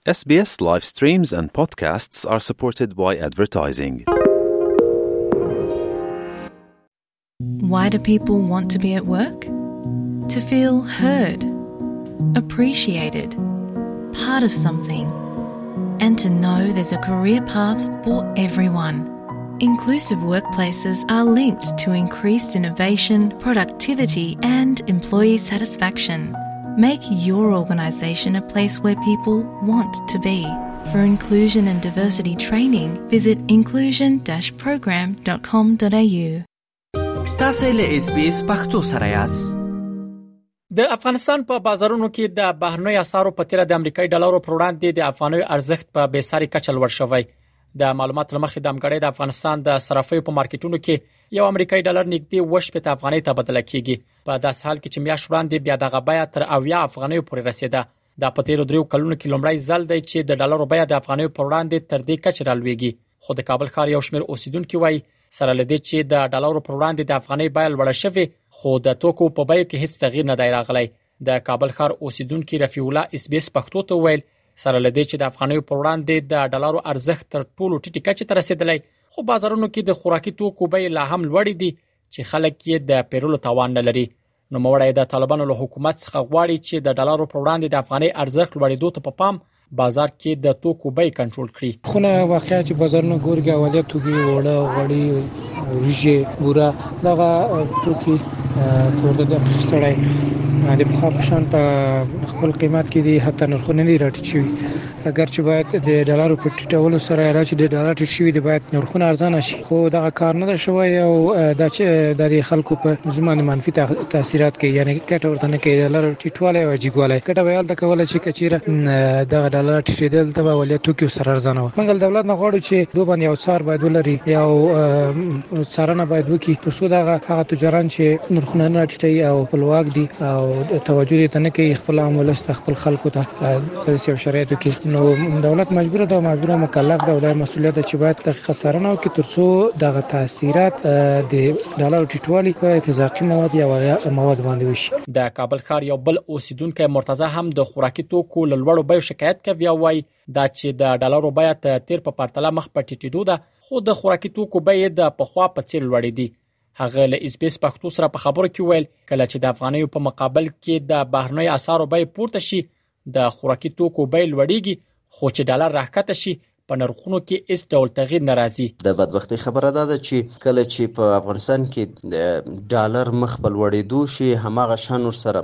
SBS live streams and podcasts are supported by advertising. Why do people want to be at work? To feel heard, appreciated, part of something, and to know there's a career path for everyone. Inclusive workplaces are linked to increased innovation, productivity, and employee satisfaction. Make your organisation a place where people want to be. For inclusion and diversity training, visit inclusion-program.com.au. تاسو له SBS پښتو سره یاست. د افغانستان په بازارونو کې د بهرنیو اسعارو په تیر د امریکایي ډالرو پر وړاندې د افغاني ارزښت په بېساري کچه لوړ شوی. د معلوماتو لمخې د امګړې د افغانستان د صرافیو په مارکیټونو کې یو امریکایي ډالر نږدې 8 افغانۍ ته بدل کیږي. په داس حال کې چې میاشت وړاندې بیا دغه بیه تر 80 افغانۍ پورې رسیده. د پتیرو دریو کلونو کې لومړی ځل دی چې د ډالرو بیه د افغانۍ پر وړاندې تر دې کچه رالويږي. خو د کابل ښار یو شمېر اوسیدونکو وایي سره لدې چې د ډالرو پر وړاندې د افغانۍ بیه لوړه شوې، خو د توکو په بیه کې هیڅ تغییر نه دی راغلی. د کابل ښار اوسیدونکو رفیع الله SBS پښتو ته ویل سره لدې چې د افغانۍ پر وړاندې د ډالرو ارزښت تر ټولو ټیټه کچه ته رسیدلی، خو بازارونو کې د خوراکي توکو بیې لا هم لوړې دي چې خلک یې د پیرلو توان نه لري. نو موړی د طالبانو له حکومت څخه غواړي چې د ډالرو پر وړاندې د افغانۍ ارزښت لوړېدو ته په پام بازار کې د توکو بیې کنټرول کړي. خو نه واقعا چې بازارونه ګورګه اولیا توکي وړه غړي وريجه بورا دغه توکي تورده د سړی د پخپشان په خپل قیمت کې دي، حتی نرخونه نه راټیټ شي. اگر چې باید د ډالرو په ټیټولو سره راځي د ډالر ټیټ شي دی، باید نرخونه ارزانه شي، خو دغه کار نه شوی او د خلکو په ځمانه منفي تاثیرات کوي. یعنی کټه ورته نه کوي ډالر ټیټواله او جګواله کټه ویل د کوله چې کچیره دغه ډالر ټیټېدل ته ولې توکي سره ارزانه و. منګل دولت نه غواړي چې دوه باندې یو څار باید ولري یو څارنه باید وکړي ترڅو دغه هغه تجاران چې نرخونه نه ټیټي او خپلواک دي او توجه ته نه کوي خپل عمل خپل خلکو ته په سیاست شرایطو کې، نو دولت مجبور ده او مکلف ده او د مسؤلیت چې باید دقیقه څارنه وکړي ترڅو دغه تاثیرات د ډالر ټیټوالي په تزاقي مواد یا مواد باندې وشي. د کابل ښار یو بل اوسیدونکو مرتضی هم د خوراکي توکو لوړو بیو شکایت کوي او وايي دا چې د ډالرو بیه تیر په پرتله مخ په ټیټېدو ده، خو د خوراکي توکو بیه د پخوا په څیر لوړې دي. هغه له SBS پښتو سره په خبرو کې ویل کله چې د افغانیو په مقابل کې د بهرنیو اسعارو بیه پورته شي د خوراکي توکو بیه لوړېږي، خو چې ډالر راکته شي په نرخونو کې هیڅ ډول تغییر ناراضي. د بدبختی خبره ده چې کله چې په افغانستان کې ډالر مخ په لوړېدو شي هماغه شان ور سره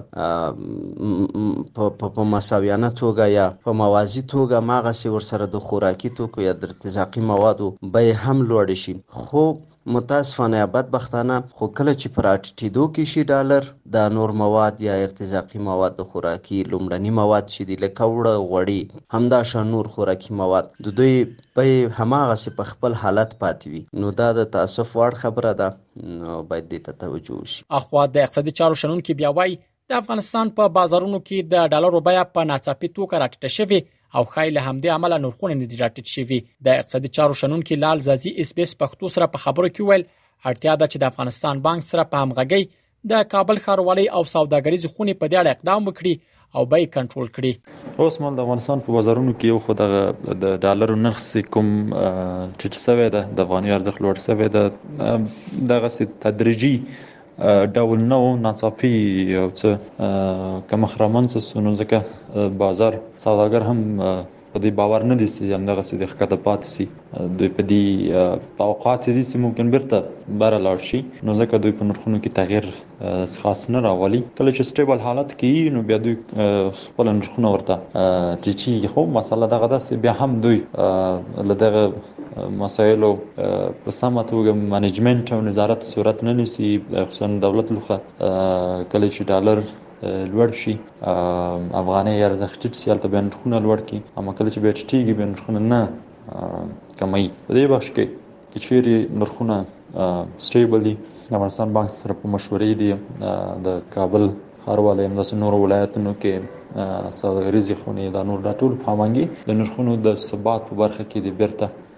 په مساویانه توګه یا په موازی توګه ماغه سي ور سره د خوراکي توکو یا د ارتزاقي موادو بیه هم لوړ شي. خو متاسفانه یا بدبختانه خو کله چې پر اټیدو کې شي ډالر د نور مواد یا ارتزاقي مواد د خوراکي لومړني مواد چې د لکوړه غوړي همدا شان نور خوراکي مواد د دوی په هماغه سي په خپل حالت پاتې وي، نو دا د تاسف وړ خبره ده، نو باید دې ته توجه وشي. اخوا د اقتصادي چارو شنونکو بیا وایي د افغانستان په بازارونو کې د ډالرو بیه په ناڅاپي توګه راټیټه شوې او خایله همدې عمله نرخونه نه دي راټیټ شوي. د اقتصادي چارو شنونکو لال زازي SBS پښتو سره په خبرو کې ویل اړتیا ده چې د افغانستان بانک سره په همغږي د کابل ښاروالۍ او سوداګریزو خونې په دې اړه اقدام وکړي او بیې کنټرول کړي. اوس مال د افغانستان په بازارونو کې یو خو د ډالرو نرخ کوم ټیټ شوی ده، د افغاني ارزښت لوړ شوی ده، دغه تدریجي ډول نو ناڅاپي او څه کوم خرمن څه نو ځکه بازار سوداګر هم په دې باور نه دي چې همدغه سي د ښکته پاتې سي، دوی په دې توقعات دي چې ممکن بیرته بره لاړ شي، نو ځکه دوی په نرخونو کې تغییر خاص نه راولي. کله چې سټیبل حالت کې نو بیا دوی خپل نرخونه ورته ټیټي، خو مسله دغه ده چې بیا هم دوی لدغه مسایلو په سمه توګه منیجمنت او نظارت صورت نه نیسي، خصوصا دولت لخوا کله چې ډالر لوړ شي افغاني ارزښت ټیټ سي البته بیا نرخونه لوړ کی، اما کله چې بیا ټیټیږي بیا نرخونه نه کموي. په دې بخش کې چیرې نرخونه سټیبلی د افغانستان بانک سره په مشورې دي د کابل ښاروالۍ هم د نورو ولایتونو کې سوداګریزې خونې د نور د ټول پامانګي د نرخونو د ثبات په برخه کې د بیرته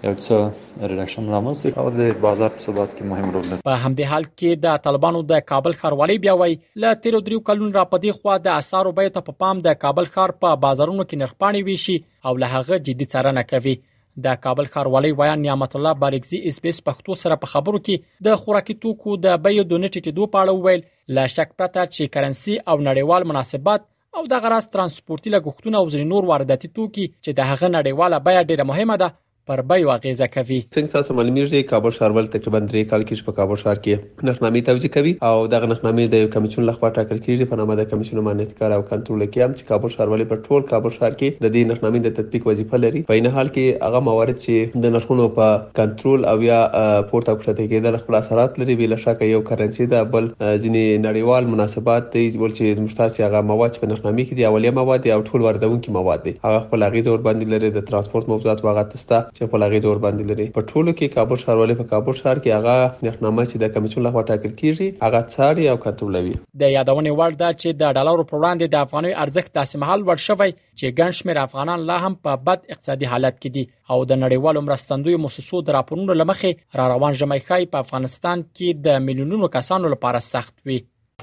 یو څه ریډکشن رامنځته او د بازار په ثبات کې مهم رول لري. په همدې حال کې د طالبانو د کابل ښاروالۍ بیا وایي ل 13 کلونو را پدې خو د اسعارو بیه ته په پام د کابل ښار په بازارونو کې نرخپاڼې ویشي او له هغه جدي څارنه کوي. د کابل ښاروالۍ وایي نعمت الله بارکزي اس بي اس پښتو سره په خبرو کې د خوراکي توکو د بیو د نټیټېدو په اړه ویل لا شک پرته چې کرنسي او نړیوال مناسبات او د غراس ترانسپورتي لګښتونه او ځینې نور وارداتي توکي چې د هغه نړیواله بیه ډیره مهمه ده پر بیو اغیزه کوي. څنګه تاسو معلومیږي کابل ښاروال تقریبا 3 کال کې په کابل ښار کې نرخنامې توزیع کوي او دغه نرخنامې د یو کمیسیون لخوا ټاکل کیږي په نامه د کمیسیون امانتکار او کنټرول کې هم چې کابل ښاروال په ټول کابل ښار کې د دې نرخنامې د تطبیق وظیفه لري. په این حال کې هغه موارد چې د نرخونو په کنټرول او یا پورته کړته کېدل خپل اثرات لري بل شک یو کرنسي ده بل ځینې نړیوال مناسبات دي بل چې مشتاسي هغه مواد په نرخنامې کې دي اولیه مواد او ټول واردونکو مواد دي هغه خپل اغیزه ور باندې لري د ترانسپورت موضوعات واغ تستا چې خپل اغیزه ور لري. په ټولو کې کابل ښاروالۍ په کابل ښار کې هغه نرخنامه چې د کمیسیون لخوا ټاکل کیږي هغه څاري او کنټرولوي. د یادونې وړ ده چې د ډالرو پر وړاندې د افغاني ارزښت داسې مهال ور شوی چې ګڼ شمېر افغانان لا هم په بد اقتصادي حالت کې دي او د نړیوالو مرستندوی مؤسسو د راپورونو لمخې را روان ژمی ښایي په افغانستان کې د میلیونونو کسانو لپاره سخت وي.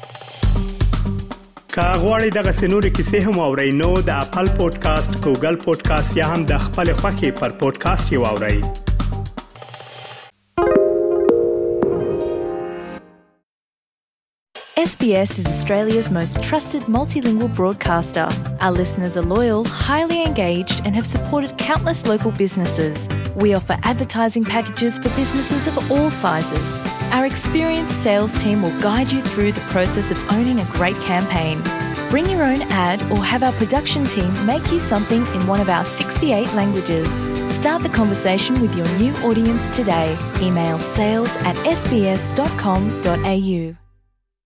که غواړئ دغه سنوري کیسې هم اورئ نو د خپل پودکاسټ ګوګل پودکاسټ یا هم د خپل خوښي پر پودکاسټ یو اورئ. SBS is Australia's most trusted multilingual broadcaster. Our listeners are loyal, highly engaged and have supported countless local businesses. We offer advertising packages for businesses of all sizes. Our experienced sales team will guide you through the process of owning a great campaign. Bring your own ad or have our production team make you something in one of our 68 languages. Start the conversation with your new audience today. Email sales@sbs.com.au.